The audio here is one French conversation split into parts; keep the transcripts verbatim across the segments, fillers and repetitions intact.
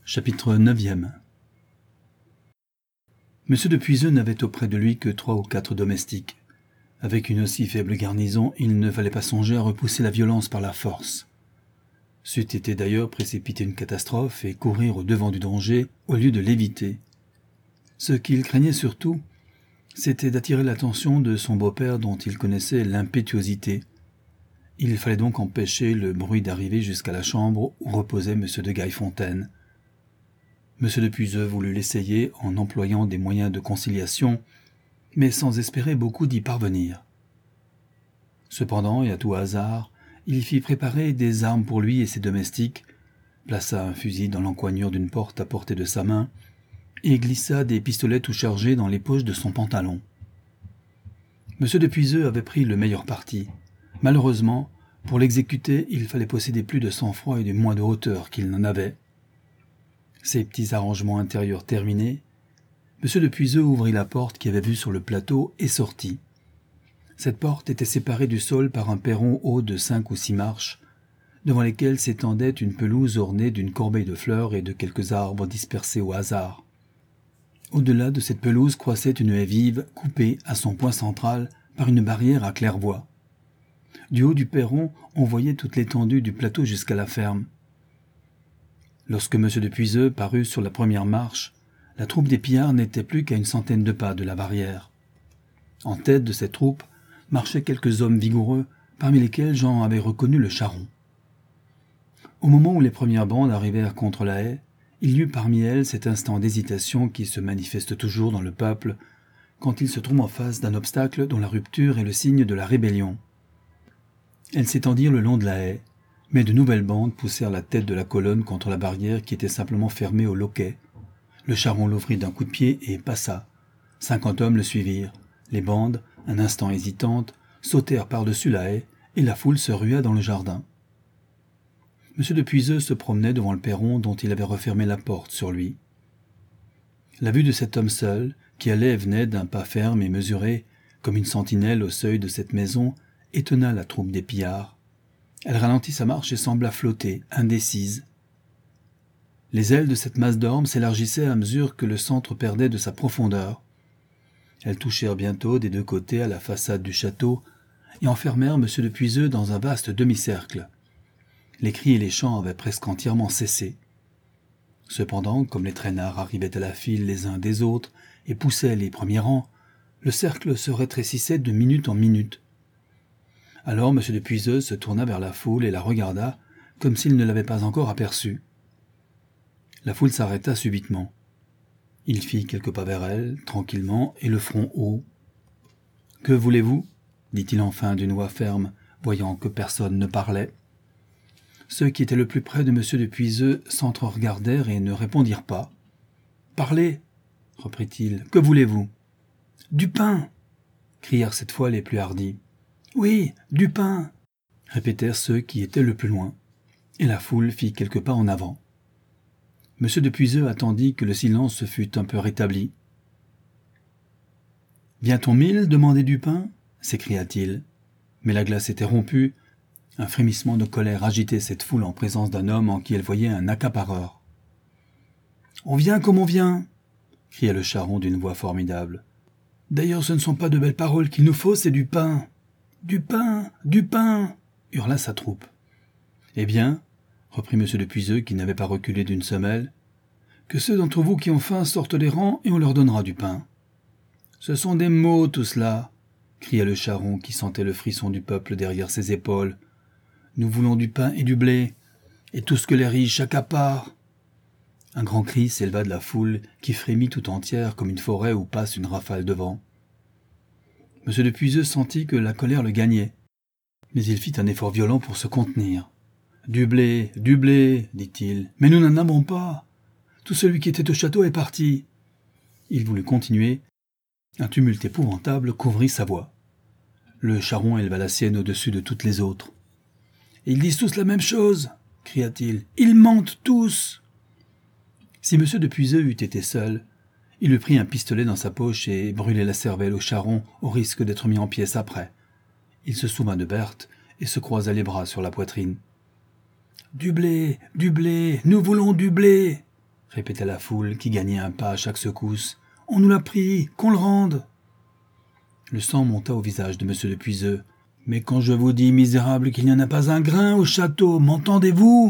Chapitre neuvième. Monsieur de Puiseux n'avait auprès de lui que trois ou quatre domestiques. Avec une aussi faible garnison, il ne fallait pas songer à repousser la violence par la force. C'eût été d'ailleurs précipiter une catastrophe et courir au-devant du danger au lieu de l'éviter. Ce qu'il craignait surtout, c'était d'attirer l'attention de son beau-père dont il connaissait l'impétuosité. Il fallait donc empêcher le bruit d'arriver jusqu'à la chambre où reposait monsieur de Gaillefontaine. Monsieur de Puiseux voulut l'essayer en employant des moyens de conciliation, mais sans espérer beaucoup d'y parvenir. Cependant, et à tout hasard, il fit préparer des armes pour lui et ses domestiques, plaça un fusil dans l'encoignure d'une porte à portée de sa main, et glissa des pistolets tout chargés dans les poches de son pantalon. Monsieur de Puiseux avait pris le meilleur parti. Malheureusement, pour l'exécuter, il fallait posséder plus de sang-froid et de moins de hauteur qu'il n'en avait. Ces petits arrangements intérieurs terminés, monsieur de Puiseux ouvrit la porte qui avait vue sur le plateau et sortit. Cette porte était séparée du sol par un perron haut de cinq ou six marches, devant lesquelles s'étendait une pelouse ornée d'une corbeille de fleurs et de quelques arbres dispersés au hasard. Au-delà de cette pelouse croissait une haie vive, coupée à son point central par une barrière à claire-voie. Du haut du perron, on voyait toute l'étendue du plateau jusqu'à la ferme. Lorsque monsieur de Puiseux parut sur la première marche, la troupe des pillards n'était plus qu'à une centaine de pas de la barrière. En tête de cette troupe marchaient quelques hommes vigoureux, parmi lesquels Jean avait reconnu le charron. Au moment où les premières bandes arrivèrent contre la haie, il y eut parmi elles cet instant d'hésitation qui se manifeste toujours dans le peuple quand il se trouve en face d'un obstacle dont la rupture est le signe de la rébellion. Elles s'étendirent le long de la haie, mais de nouvelles bandes poussèrent la tête de la colonne contre la barrière qui était simplement fermée au loquet. Le charron l'ouvrit d'un coup de pied et passa. Cinquante hommes le suivirent. Les bandes, un instant hésitantes, sautèrent par-dessus la haie et la foule se rua dans le jardin. Monsieur de Puiseux se promenait devant le perron dont il avait refermé la porte sur lui. La vue de cet homme seul, qui allait et venait d'un pas ferme et mesuré, comme une sentinelle au seuil de cette maison, étonna la troupe des pillards. Elle ralentit sa marche et sembla flotter, indécise. Les ailes de cette masse d'ormes s'élargissaient à mesure que le centre perdait de sa profondeur. Elles touchèrent bientôt des deux côtés à la façade du château et enfermèrent monsieur de Puiseux dans un vaste demi-cercle. Les cris et les chants avaient presque entièrement cessé. Cependant, comme les traînards arrivaient à la file les uns des autres et poussaient les premiers rangs, le cercle se rétrécissait de minute en minute. Alors monsieur de Puiseux se tourna vers la foule et la regarda, comme s'il ne l'avait pas encore aperçue. La foule s'arrêta subitement. Il fit quelques pas vers elle, tranquillement, et le front haut. « Que voulez-vous » dit-il enfin d'une voix ferme, voyant que personne ne parlait. Ceux qui étaient le plus près de monsieur de Puiseux s'entre-regardèrent et ne répondirent pas. « Parlez » reprit-il. « Que voulez-vous »« Du pain » crièrent cette fois les plus hardis. « Oui, du pain » répétèrent ceux qui étaient le plus loin, et la foule fit quelques pas en avant. Monsieur de Puiseux attendit que le silence se fût un peu rétabli. « Vient-on mille demander du pain » s'écria-t-il. Mais la glace était rompue. Un frémissement de colère agitait cette foule en présence d'un homme en qui elle voyait un accapareur. « On vient comme on vient » cria le charron d'une voix formidable. « D'ailleurs, ce ne sont pas de belles paroles qu'il nous faut, c'est du pain. »« Du pain, du pain » hurla sa troupe. « Eh bien, » reprit monsieur de Puiseux qui n'avait pas reculé d'une semelle, « que ceux d'entre vous qui ont faim sortent des rangs et on leur donnera du pain. »« Ce sont des mots, tout cela » cria le charron qui sentait le frisson du peuple derrière ses épaules. « Nous voulons du pain et du blé, et tout ce que les riches accaparent. » Un grand cri s'éleva de la foule qui frémit tout entière comme une forêt où passe une rafale de vent. Monsieur de Puiseux sentit que la colère le gagnait, mais il fit un effort violent pour se contenir. « Du blé, du blé, dit-il, mais nous n'en avons pas. Tout celui qui était au château est parti. » Il voulut continuer. Un tumulte épouvantable couvrit sa voix. Le charron éleva la sienne au-dessus de toutes les autres. « Ils disent tous la même chose, » cria-t-il. « Ils mentent tous !» Si monsieur de Puiseux eût été seul, il eût pris un pistolet dans sa poche et brûlé la cervelle au charron au risque d'être mis en pièces après. Il se souvint de Berthe et se croisa les bras sur la poitrine. « Du blé, du blé, nous voulons du blé !» répétait la foule qui gagnait un pas à chaque secousse. « On nous l'a pris, qu'on le rende !» Le sang monta au visage de M. de Puiseux. « Mais quand je vous dis, misérable, qu'il n'y en a pas un grain au château, m'entendez-vous »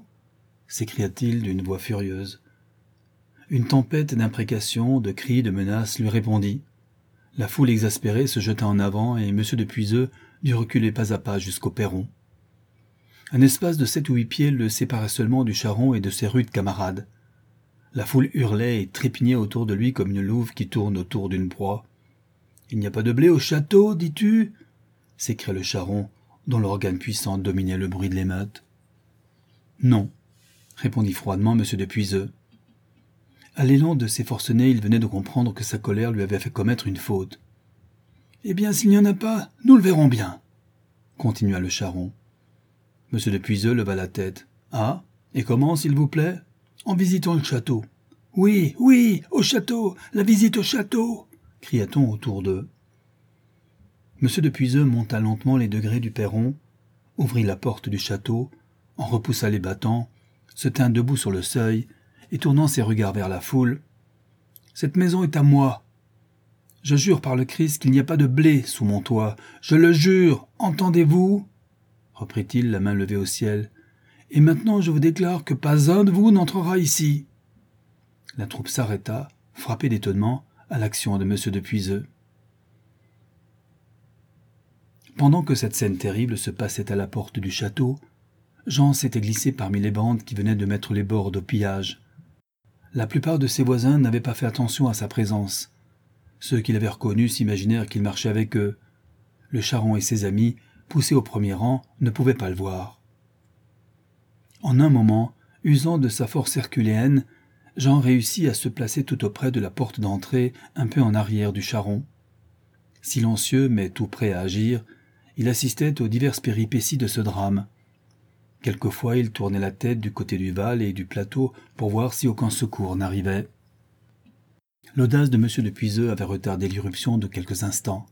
s'écria-t-il d'une voix furieuse. Une tempête d'imprécations, de cris, de menaces lui répondit. La foule exaspérée se jeta en avant et M. de Puiseux dut reculer pas à pas jusqu'au perron. Un espace de sept ou huit pieds le séparait seulement du charron et de ses rudes camarades. La foule hurlait et trépignait autour de lui comme une louve qui tourne autour d'une proie. « Il n'y a pas de blé au château, dis-tu » s'écria le charron, dont l'organe puissant dominait le bruit de l'émeute. « Non » répondit froidement M. de Puiseux. À l'élan de ses forcenés, il venait de comprendre que sa colère lui avait fait commettre une faute. « Eh bien, s'il n'y en a pas, nous le verrons bien » continua le charron. M. de Puiseux leva la tête. « Ah, et comment, s'il vous plaît ?»« En visitant le château. »« Oui, oui, au château, la visite au château !» cria-t-on autour d'eux. M. de Puiseux monta lentement les degrés du perron, ouvrit la porte du château, en repoussa les battants, se tint debout sur le seuil, et tournant ses regards vers la foule, « Cette maison est à moi. Je jure par le Christ qu'il n'y a pas de blé sous mon toit. Je le jure, entendez-vous » reprit-il, la main levée au ciel. « Et maintenant je vous déclare que pas un de vous n'entrera ici. » La troupe s'arrêta, frappée d'étonnement à l'action de M. de Puiseux. Pendant que cette scène terrible se passait à la porte du château, Jean s'était glissé parmi les bandes qui venaient de mettre les bords au pillage. La plupart de ses voisins n'avaient pas fait attention à sa présence. Ceux qui l'avaient reconnu s'imaginèrent qu'il marchait avec eux. Le charron et ses amis, poussés au premier rang, ne pouvaient pas le voir. En un moment, usant de sa force herculéenne, Jean réussit à se placer tout auprès de la porte d'entrée, un peu en arrière du charron. Silencieux, mais tout prêt à agir, il assistait aux diverses péripéties de ce drame. Quelquefois, il tournait la tête du côté du Val et du plateau pour voir si aucun secours n'arrivait. L'audace de M. de Puiseux avait retardé l'irruption de quelques instants.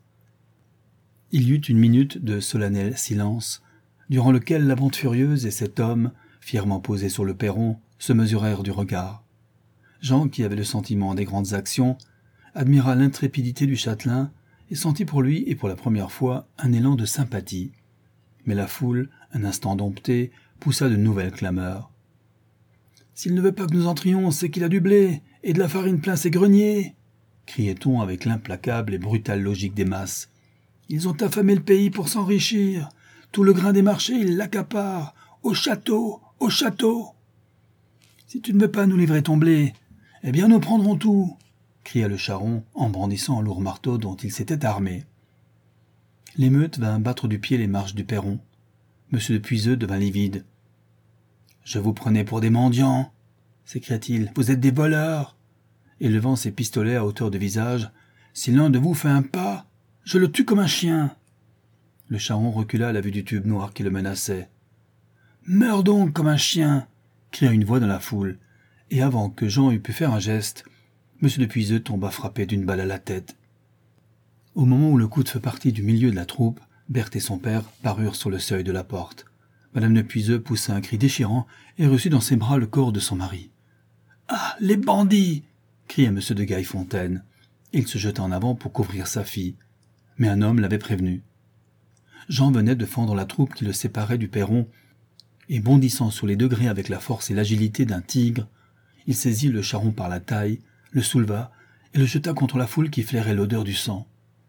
Il y eut une minute de solennel silence, durant lequel la bande furieuse et cet homme, fièrement posé sur le perron, se mesurèrent du regard. Jean, qui avait le sentiment des grandes actions, admira l'intrépidité du châtelain et sentit pour lui, et pour la première fois, un élan de sympathie. Mais la foule, un instant domptée, poussa de nouvelles clameurs. « S'il ne veut pas que nous entrions, c'est qu'il a du blé et de la farine plein ses greniers !» criait-on avec l'implacable et brutale logique des masses. « Ils ont affamé le pays pour s'enrichir. Tout le grain des marchés, ils l'accaparent. Au château, au château !»« Si tu ne veux pas nous livrer ton blé, eh bien nous prendrons tout !» cria le charron en brandissant un lourd marteau dont il s'était armé. L'émeute vint battre du pied les marches du perron. M. de Puiseux devint livide. « Je vous prenais pour des mendiants !» s'écria-t-il. « Vous êtes des voleurs !» Et levant ses pistolets à hauteur de visage, « Si l'un de vous fait un pas, je le tue comme un chien !» Le charron recula à la vue du tube noir qui le menaçait. « Meurs donc comme un chien !» cria une voix dans la foule, et avant que Jean eût pu faire un geste, M. de Puiseux tomba frappé d'une balle à la tête. Au moment où le coup de feu partit du milieu de la troupe, Berthe et son père parurent sur le seuil de la porte. Madame de Puiseux poussa un cri déchirant et reçut dans ses bras le corps de son mari. « Ah, les bandits !» cria M. de Gaillefontaine. Il se jeta en avant pour couvrir sa fille, mais un homme l'avait prévenu. Jean venait de fendre la troupe qui le séparait du perron, et bondissant sur les degrés avec la force et l'agilité d'un tigre, il saisit le charron par la taille, le souleva et le jeta contre la foule qui flairait l'odeur du sang.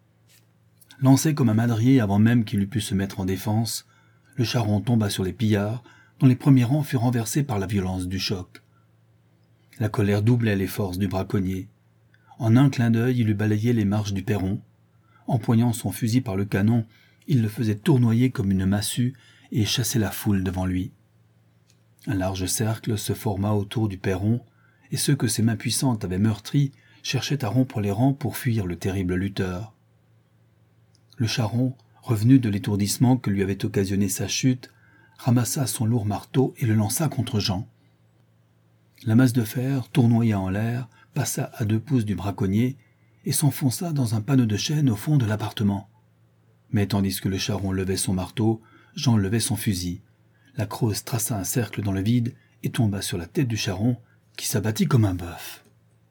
Lancé comme un madrier avant même qu'il eût pu se mettre en défense, le charron tomba sur les pillards, dont les premiers rangs furent renversés par la violence du choc. La colère doublait les forces du braconnier. En un clin d'œil, il eut balayé les marches du perron. Empoignant son fusil par le canon, il le faisait tournoyer comme une massue et chassait la foule devant lui. Un large cercle se forma autour du perron, et ceux que ses mains puissantes avaient meurtris cherchaient à rompre les rangs pour fuir le terrible lutteur. Le charron, revenu de l'étourdissement que lui avait occasionné sa chute, ramassa son lourd marteau et le lança contre Jean. La masse de fer, tournoya en l'air, passa à deux pouces du braconnier et s'enfonça dans un panneau de chêne au fond de l'appartement. Mais tandis que le charron levait son marteau, Jean levait son fusil. La crosse traça un cercle dans le vide et tomba sur la tête du charron, qui s'abattit comme un bœuf.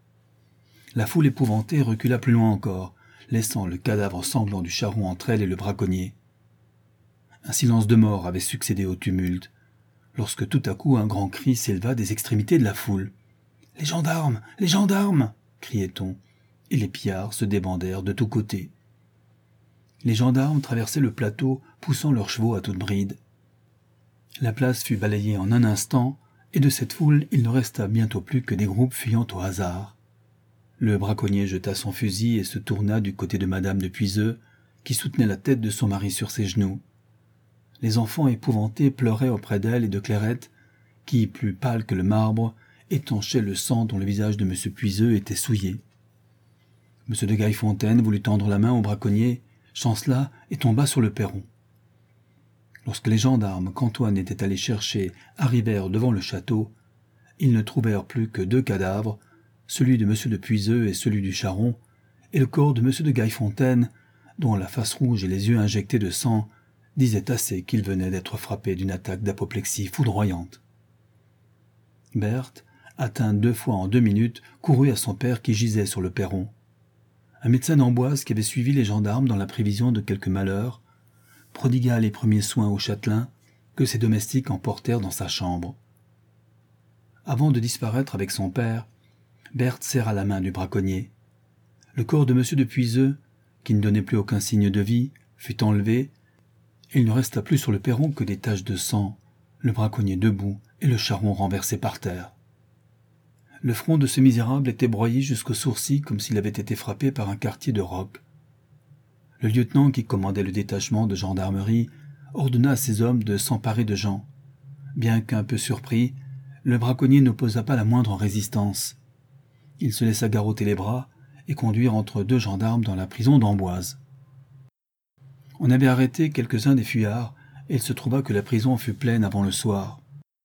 La foule épouvantée recula plus loin encore, laissant le cadavre sanglant du charron entre elle et le braconnier. Un silence de mort avait succédé au tumulte, lorsque tout à coup un grand cri s'éleva des extrémités de la foule. « Les gendarmes! Les gendarmes !» criait-on, et les pillards se débandèrent de tous côtés. Les gendarmes traversaient le plateau, poussant leurs chevaux à toute bride. La place fut balayée en un instant, et de cette foule il ne resta bientôt plus que des groupes fuyant au hasard. Le braconnier jeta son fusil et se tourna du côté de madame de Puiseux, qui soutenait la tête de son mari sur ses genoux. Les enfants épouvantés pleuraient auprès d'elle et de Clairette, qui, plus pâle que le marbre, étanchait le sang dont le visage de M. Puiseux était souillé. M. de Gaillefontaine voulut tendre la main au braconnier, chancela et tomba sur le perron. Lorsque les gendarmes qu'Antoine était allé chercher arrivèrent devant le château, ils ne trouvèrent plus que deux cadavres, celui de M. de Puiseux et celui du charron, et le corps de M. de Gaillefontaine, dont la face rouge et les yeux injectés de sang disaient assez qu'il venait d'être frappé d'une attaque d'apoplexie foudroyante. Berthe, atteinte deux fois en deux minutes, courut à son père qui gisait sur le perron. Un médecin d'Amboise qui avait suivi les gendarmes dans la prévision de quelque malheur prodigua les premiers soins au châtelain que ses domestiques emportèrent dans sa chambre. Avant de disparaître avec son père, Berthe serra la main du braconnier. Le corps de M. de Puiseux, qui ne donnait plus aucun signe de vie, fut enlevé, et il ne resta plus sur le perron que des taches de sang, le braconnier debout et le charron renversé par terre. Le front de ce misérable était broyé jusqu'aux sourcils comme s'il avait été frappé par un quartier de roc. Le lieutenant qui commandait le détachement de gendarmerie ordonna à ses hommes de s'emparer de Jean. Bien qu'un peu surpris, le braconnier n'opposa pas la moindre résistance. Il se laissa garrotter les bras et conduire entre deux gendarmes dans la prison d'Amboise. On avait arrêté quelques-uns des fuyards, et il se trouva que la prison fut pleine avant le soir.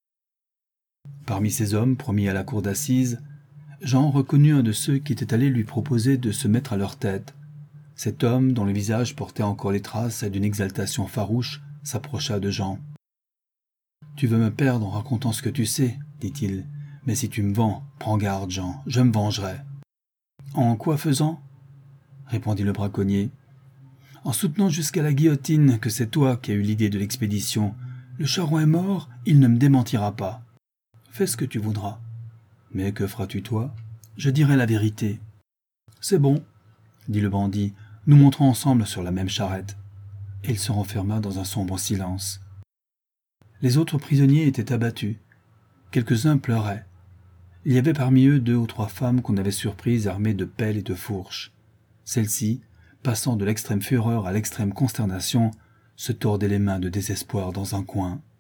Parmi ces hommes promis à la cour d'assises, Jean reconnut un de ceux qui étaient allés lui proposer de se mettre à leur tête. Cet homme, dont le visage portait encore les traces d'une exaltation farouche, s'approcha de Jean. « Tu veux me perdre en racontant ce que tu sais, dit-il. Mais si tu me vends, prends garde, Jean, je me vengerai. »« En quoi faisant ?» répondit le braconnier. « En soutenant jusqu'à la guillotine que c'est toi qui as eu l'idée de l'expédition. Le charron est mort, il ne me démentira pas. Fais ce que tu voudras. Mais que feras-tu toi ? Je dirai la vérité. »« C'est bon, » dit le bandit, nous monterons ensemble sur la même charrette. Et il se renferma dans un sombre silence. Les autres prisonniers étaient abattus. Quelques-uns pleuraient. Il y avait parmi eux deux ou trois femmes qu'on avait surprises armées de pelles et de fourches. Celles-ci, passant de l'extrême fureur à l'extrême consternation, se tordaient les mains de désespoir dans un coin.